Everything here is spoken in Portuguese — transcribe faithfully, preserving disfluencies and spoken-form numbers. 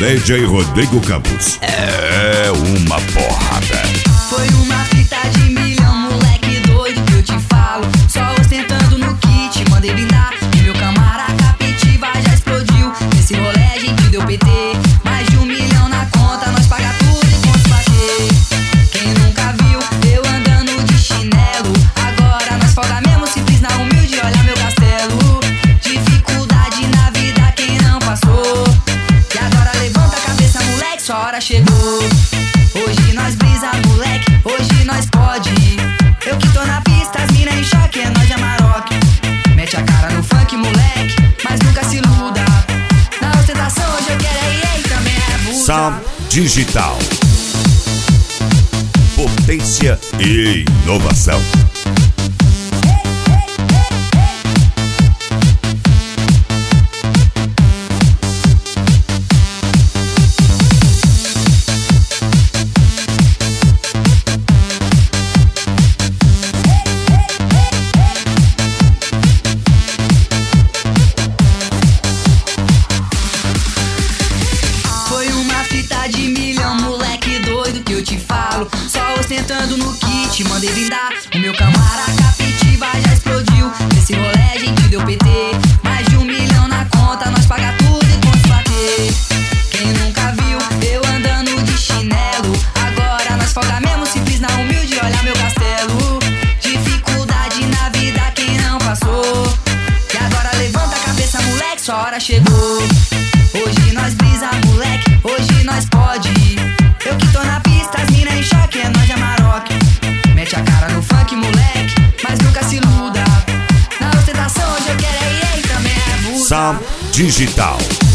D J Rodrigo Campos. É uma porrada. Foi uma fita de milhão, moleque doido que eu te falo. Só ostentando no kit, mandei brindar. E meu camara capitiva já explodiu. Nesse rolê a gente deu P T. Mais de um milhão na conta, nós paga tudo e ponto bater. Quem nunca viu eu andando de chinelo? Agora nós folga mesmo, simples na humilde, olha meu castelo. Dificuldade na vida quem não passou. E agora levanta a cabeça, moleque, sua hora chegou. Hoje nós brisa, moleque, hoje nós pode. Eu que tô na pista, as mina em choque, é nós de Amarok. Mete a cara no funk, moleque, mas nunca se iluda. Na ostentação hoje eu quero é e também é buda. Sound Digital. Potência e inovação. De milhão, moleque doido que eu te falo. Só ostentando no kit, mandei brindar. O meu camara capitiva já explodiu. Nesse rolê a gente deu P T. Mais de um milhão na conta, nós paga tudo e ponto bater. Quem nunca viu eu andando de chinelo? Agora nós folga mesmo, simples na humilde, olha meu castelo. Dificuldade na vida quem não passou. E agora levanta a cabeça, moleque, sua hora chegou. Hoje nós brisa, moleque, hoje nós pode. Eu que tô na pista, as mina em choque, é nós de Amarok. Mete a cara no funk, moleque, mas nunca se iluda. Na ostentação hoje eu quero é e também é buda. Sound Digital.